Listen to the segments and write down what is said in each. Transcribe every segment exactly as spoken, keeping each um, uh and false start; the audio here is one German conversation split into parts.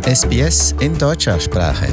S B S in deutscher Sprache.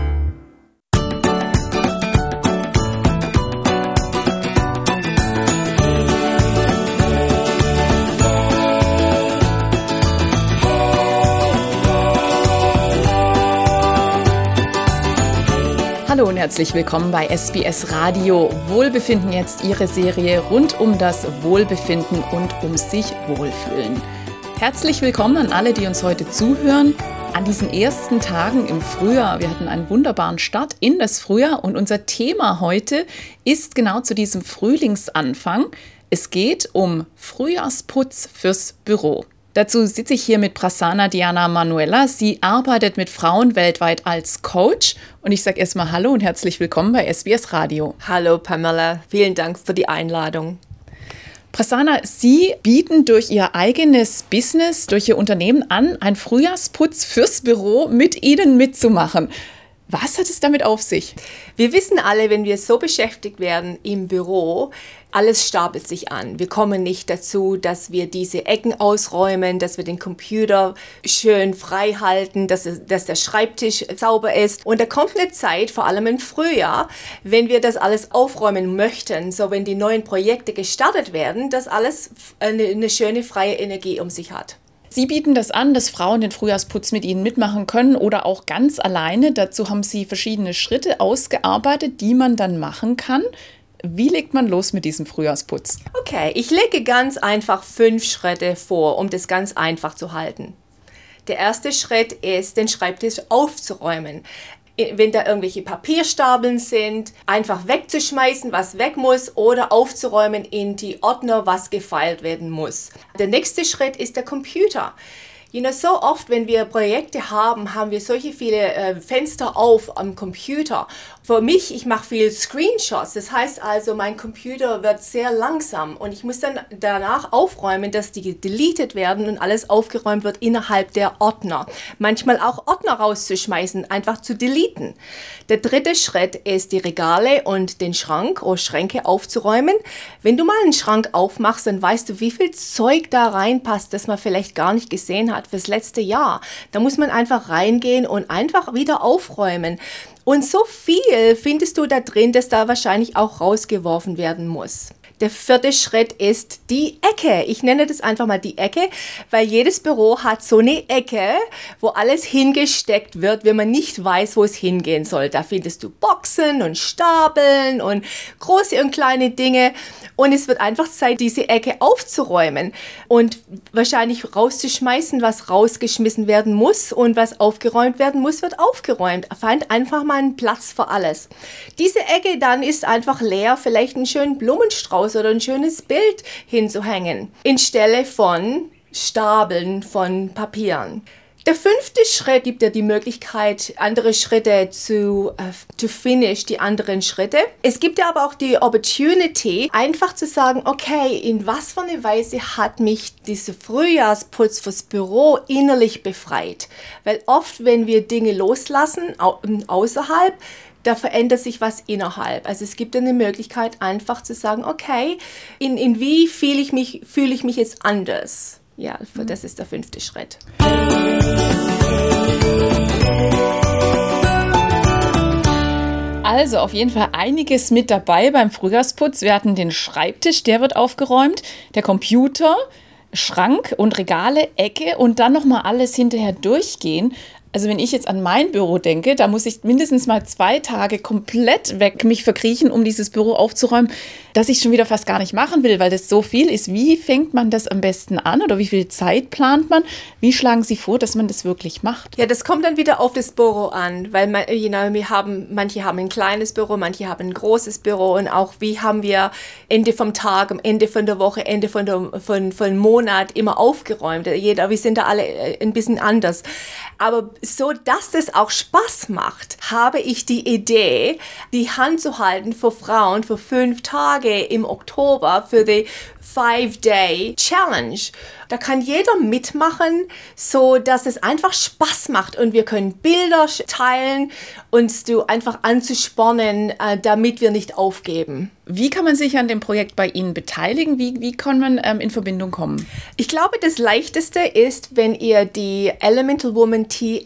Hallo und herzlich willkommen bei S B S Radio Wohlbefinden, jetzt Ihre Serie rund um das Wohlbefinden und um sich wohlfühlen. Herzlich willkommen an alle, die uns heute zuhören, an diesen ersten Tagen im Frühjahr. Wir hatten einen wunderbaren Start in das Frühjahr und unser Thema heute ist genau zu diesem Frühlingsanfang. Es geht um Frühjahrsputz fürs Büro. Dazu sitze ich hier mit Prasanna Diana Manuela. Sie arbeitet mit Frauen weltweit als Coach. Und ich sage erstmal Hallo und herzlich willkommen bei S B S Radio. Hallo Pamela, vielen Dank für die Einladung. Prasanna, Sie bieten durch Ihr eigenes Business, durch Ihr Unternehmen an, einen Frühjahrsputz fürs Büro mit Ihnen mitzumachen. Was hat es damit auf sich? Wir wissen alle, wenn wir so beschäftigt werden im Büro, alles stapelt sich an. Wir kommen nicht dazu, dass wir diese Ecken ausräumen, dass wir den Computer schön frei halten, dass, dass der Schreibtisch sauber ist. Und da kommt eine Zeit, vor allem im Frühjahr, wenn wir das alles aufräumen möchten, so wenn die neuen Projekte gestartet werden, dass alles eine, eine schöne freie Energie um sich hat. Sie bieten das an, dass Frauen den Frühjahrsputz mit Ihnen mitmachen können oder auch ganz alleine. Dazu haben Sie verschiedene Schritte ausgearbeitet, die man dann machen kann. Wie legt man los mit diesem Frühjahrsputz? Okay, ich lege ganz einfach fünf Schritte vor, um das ganz einfach zu halten. Der erste Schritt ist, den Schreibtisch aufzuräumen. Wenn da irgendwelche Papierstapeln sind, einfach wegzuschmeißen, was weg muss, oder aufzuräumen in die Ordner, was gefeilt werden muss. Der nächste Schritt ist der Computer. You know, so oft, wenn wir Projekte haben, haben wir solche viele äh, Fenster auf am Computer. Für mich, ich mache viel Screenshots. Das heißt also, mein Computer wird sehr langsam und ich muss dann danach aufräumen, dass die deleted werden und alles aufgeräumt wird innerhalb der Ordner. Manchmal auch Ordner rauszuschmeißen, einfach zu deleten. Der dritte Schritt ist, die Regale und den Schrank oder Schränke aufzuräumen. Wenn du mal einen Schrank aufmachst, dann weißt du, wie viel Zeug da reinpasst, das man vielleicht gar nicht gesehen hat fürs letzte Jahr. Da muss man einfach reingehen und einfach wieder aufräumen. Und so viel findest du da drin, dass da wahrscheinlich auch rausgeworfen werden muss. Der vierte Schritt ist die Ecke. Ich nenne das einfach mal die Ecke, weil jedes Büro hat so eine Ecke, wo alles hingesteckt wird, wenn man nicht weiß, wo es hingehen soll. Da findest du Boxen und Stapeln und große und kleine Dinge. Und es wird einfach Zeit, diese Ecke aufzuräumen und wahrscheinlich rauszuschmeißen, was rausgeschmissen werden muss, und was aufgeräumt werden muss, wird aufgeräumt. Fand einfach mal einen Platz für alles. Diese Ecke dann ist einfach leer, vielleicht einen schönen Blumenstrauß oder ein schönes Bild hinzuhängen, anstelle von Stapeln von Papieren. Der fünfte Schritt gibt dir die Möglichkeit, andere Schritte zu uh, to finish, die anderen Schritte. Es gibt dir aber auch die Opportunity, einfach zu sagen, okay, in was für eine Weise hat mich dieser Frühjahrsputz fürs Büro innerlich befreit? Weil oft, wenn wir Dinge loslassen, au- außerhalb, da verändert sich was innerhalb. Also es gibt eine Möglichkeit, einfach zu sagen, okay, in, in wie fühle ich mich, fühle ich mich jetzt anders? Ja, das ist der fünfte Schritt. Also auf jeden Fall einiges mit dabei beim Frühjahrsputz. Wir hatten den Schreibtisch, der wird aufgeräumt, der Computer, Schrank und Regale, Ecke und dann nochmal alles hinterher durchgehen. Also wenn ich jetzt an mein Büro denke, da muss ich mindestens mal zwei Tage komplett weg mich verkriechen, um dieses Büro aufzuräumen, dass ich schon wieder fast gar nicht machen will, weil das so viel ist. Wie fängt man das am besten an oder wie viel Zeit plant man? Wie schlagen Sie vor, dass man das wirklich macht? Ja, das kommt dann wieder auf das Büro an, weil man, you know, wir haben, manche haben ein kleines Büro, manche haben ein großes Büro, und auch wie haben wir Ende vom Tag, am Ende von der Woche, Ende von der von, von Monat immer aufgeräumt. Jeder, wir sind da alle ein bisschen anders. Aber so, dass das auch Spaß macht, habe ich die Idee, die Hand zu halten für Frauen für fünf Tage im Oktober für die Five-Day-Challenge. Da kann jeder mitmachen, so dass es einfach Spaß macht und wir können Bilder teilen, uns du einfach anzuspornen, äh, damit wir nicht aufgeben. Wie kann man sich an dem Projekt bei Ihnen beteiligen? Wie, wie kann man ähm, in Verbindung kommen? Ich glaube, das Leichteste ist, wenn ihr die Elemental Woman T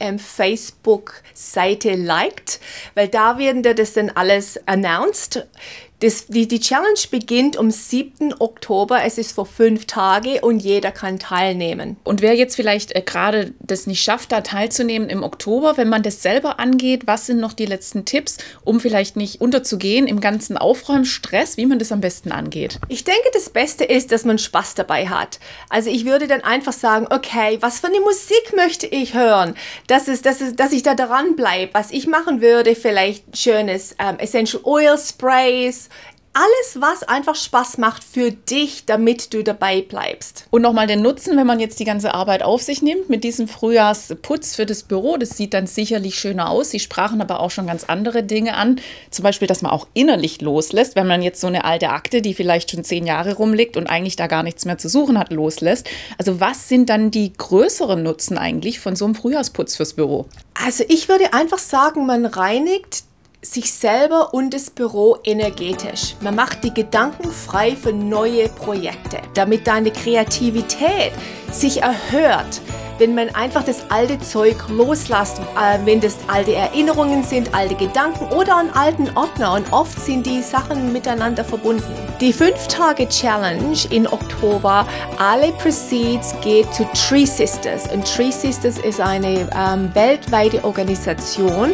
ähm, Facebook-Seite liked, weil da werden dir das dann alles announced. Das, die, die Challenge beginnt am siebten Oktober, es ist vor fünf Tagen und jeder kann teilnehmen. Und wer jetzt vielleicht äh, gerade das nicht schafft, da teilzunehmen im Oktober, wenn man das selber angeht, was sind noch die letzten Tipps, um vielleicht nicht unterzugehen im ganzen Aufräumstress, wie man das am besten angeht? Ich denke, das Beste ist, dass man Spaß dabei hat. Also ich würde dann einfach sagen, okay, was für eine Musik möchte ich hören? Das ist, das ist, dass ich da dran bleibe. Was ich machen würde, vielleicht schönes ähm, Essential Oil Sprays, alles, was einfach Spaß macht für dich, damit du dabei bleibst. Und nochmal den Nutzen, wenn man jetzt die ganze Arbeit auf sich nimmt, mit diesem Frühjahrsputz für das Büro, das sieht dann sicherlich schöner aus. Sie sprachen aber auch schon ganz andere Dinge an. Zum Beispiel, dass man auch innerlich loslässt, wenn man jetzt so eine alte Akte, die vielleicht schon zehn Jahre rumliegt und eigentlich da gar nichts mehr zu suchen hat, loslässt. Also was sind dann die größeren Nutzen eigentlich von so einem Frühjahrsputz fürs Büro? Also ich würde einfach sagen, man reinigt sich selber und das Büro energetisch. Man macht die Gedanken frei für neue Projekte, damit deine Kreativität sich erhöht. Wenn man einfach das alte Zeug loslässt, äh, wenn das alte Erinnerungen sind, alte Gedanken oder an alten Ordner, und oft sind die Sachen miteinander verbunden. Die fünf Tage Challenge in Oktober, alle Proceeds geht zu Tree Sisters. Und Tree Sisters ist eine ähm, weltweite Organisation,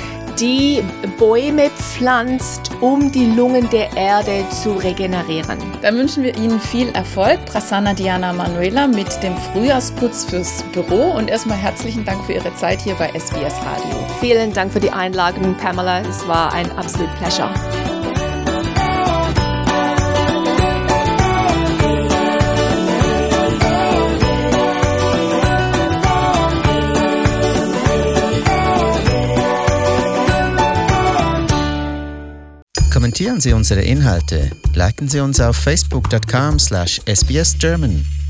die Bäume pflanzt, um die Lungen der Erde zu regenerieren. Dann wünschen wir Ihnen viel Erfolg, Prasanna Diana Manuela, mit dem Frühjahrsputz fürs Büro, und erstmal herzlichen Dank für Ihre Zeit hier bei S B S Radio. Vielen Dank für die Einladung, Pamela. Es war ein absolut Pleasure. Kommentieren Sie unsere Inhalte, liken Sie uns auf facebook dot com slash S B S German